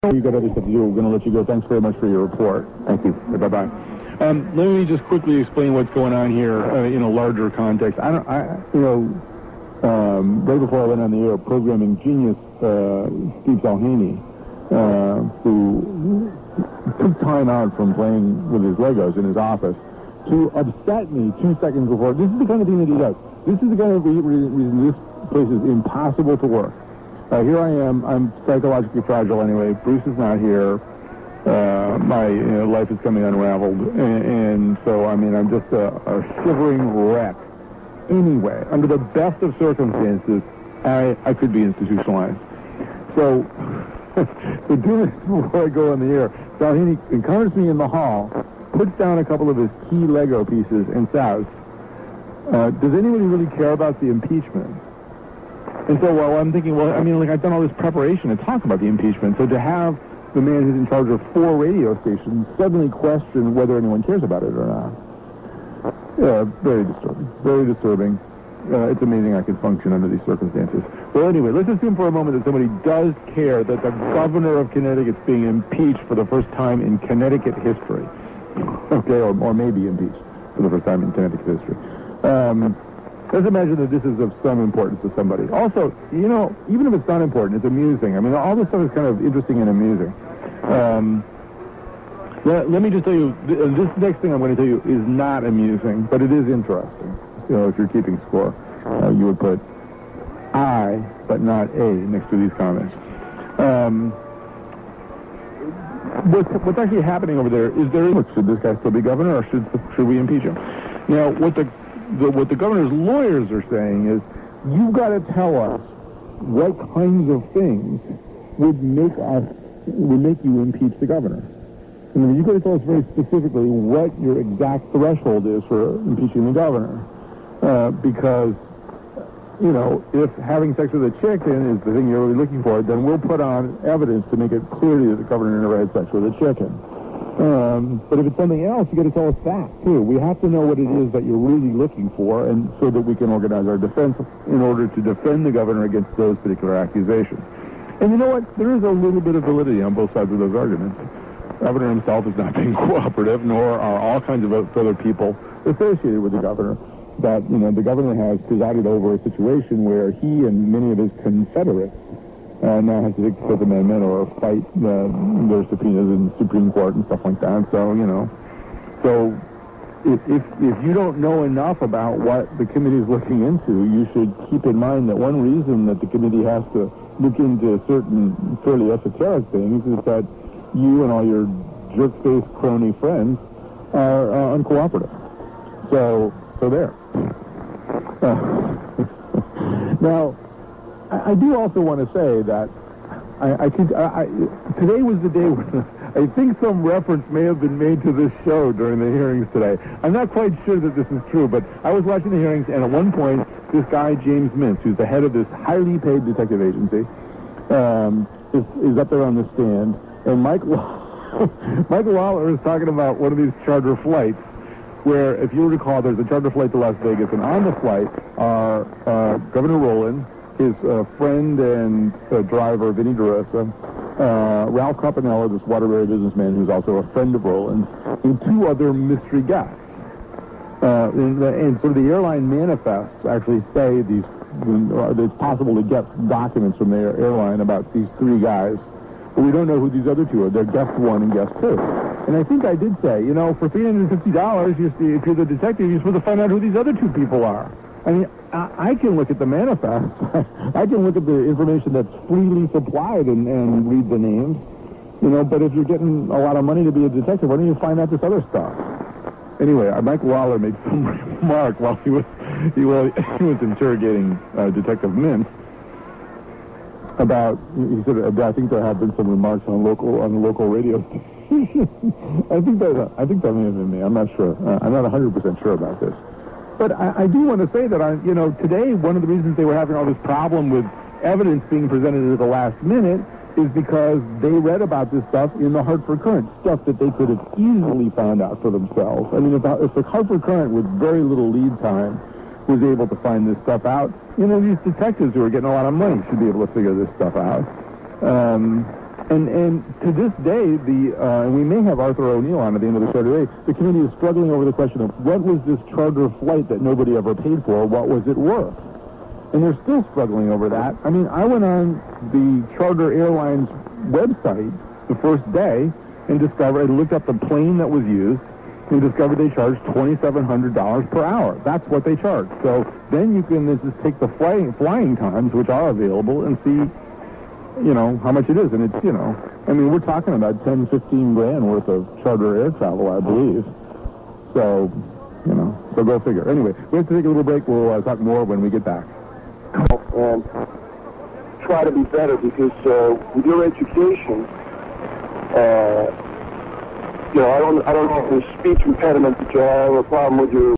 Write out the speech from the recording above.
You got other stuff to do. We're going to let you go. Thanks very much for your report. Thank you. Bye-bye. Let me just quickly explain what's going on here in a larger context. Right before I went on the air, programming genius Steve Salhani, who took time out from playing with his Legos in his office to upset me 2 seconds before. This is the kind of thing that he does. This is the kind of reason this place is impossible to work. Here I am. I'm psychologically fragile anyway. Bruce is not here. My life is coming unraveled. And so, I mean, I'm just a shivering wreck. Anyway, under the best of circumstances, I could be institutionalized. So 2 minutes before I go on the air, Salhani encounters me in the hall, puts down a couple of his key Lego pieces, and says, does anybody really care about the impeachment? And so, I'm thinking, I've done all this preparation to talk about the impeachment, so to have the man who's in charge of 4 radio stations suddenly question whether anyone cares about it or not. Yeah, very disturbing. Very disturbing. It's amazing I could function under these circumstances. Well, anyway, let's assume for a moment that somebody does care that the governor of Connecticut's being impeached for the first time in Connecticut history. Okay, or maybe impeached for the first time in Connecticut history. Let's imagine that this is of some importance to somebody. Also, even if it's not important, it's amusing. I mean, all this stuff is kind of interesting and amusing. Let me just tell you, this next thing I'm going to tell you is not amusing, but it is interesting. So if you're keeping score, you would put I, but not A, next to these comments. What's actually happening over there is should this guy still be governor, or should we impeach him? Now, what the governor's lawyers are saying is, you've got to tell us what kinds of things would make you impeach the governor. And you've got to tell us very specifically what your exact threshold is for impeaching the governor. Because, if having sex with a chicken is the thing you're really looking for, then we'll put on evidence to make it clear to you that the governor never had sex with a chicken. But if it's something else, you got to tell us that, too. We have to know what it is that you're really looking for, and so that we can organize our defense in order to defend the governor against those particular accusations. And you know what? There is a little bit of validity on both sides of those arguments. The governor himself is not being cooperative, nor are all kinds of other people associated with the governor. That, the governor has presided over a situation where he and many of his Confederates now have to take the Fifth Amendment or fight their subpoenas in the Supreme Court and stuff like that. So, so if you don't know enough about what the committee is looking into, you should keep in mind that one reason that the committee has to look into certain fairly esoteric things is that you and all your jerk-faced crony friends are uncooperative. So there. Now, I do also want to say that today was the day when I think some reference may have been made to this show during the hearings today. I'm not quite sure that this is true, but I was watching the hearings, and at one point, this guy, James Mintz, who's the head of this highly paid detective agency, is up there on the stand, and Michael Lawler is talking about one of these charter flights, where, if you recall, there's a charter flight to Las Vegas, and on the flight are Governor Rowland, his friend and driver, Vinnie DeRosa, Ralph Campanella, this Waterbury businessman who's also a friend of Rowland's, and 2 other mystery guests. And so the airline manifests actually say it's possible to get documents from their airline about these 3 guys, but we don't know who these other 2 are. They're guest 1 and guest 2. And I think I did say, for $350, if you're the detective, you're supposed to find out who these other 2 people are. I mean, I can look at the manifest. I can look at the information that's freely supplied and read the names, but if you're getting a lot of money to be a detective, why don't you find out this other stuff? Anyway, Mike Lawler made some remark while he was interrogating Detective Mintz about, he said, I think there have been some remarks on the local radio station. I think that may have been me. I'm not sure. I'm not 100% sure about this. But I do want to say that, today, one of the reasons they were having all this problem with evidence being presented at the last minute is because they read about this stuff in the Hartford Courant, stuff that they could have easily found out for themselves. I mean, if the Hartford Courant, with very little lead time, was able to find this stuff out, these detectives who are getting a lot of money should be able to figure this stuff out. And to this day, and we may have Arthur O'Neill on at the end of the show today, the committee is struggling over the question of what was this charter flight that nobody ever paid for, what was it worth? And they're still struggling over that. I mean, I went on the Charter Airlines website the first day and looked up the plane that was used and discovered they charged $2,700 per hour. That's what they charge. So then you can just take the flying times, which are available, and see, how much it is. And it's, we're talking about 10, 15 grand worth of charter air travel, I believe. So, so go figure. Anyway, we have to take a little break. We'll talk more when we get back. And try to be better, because with your education, I don't know if there's speech impediment that you have, or a problem with your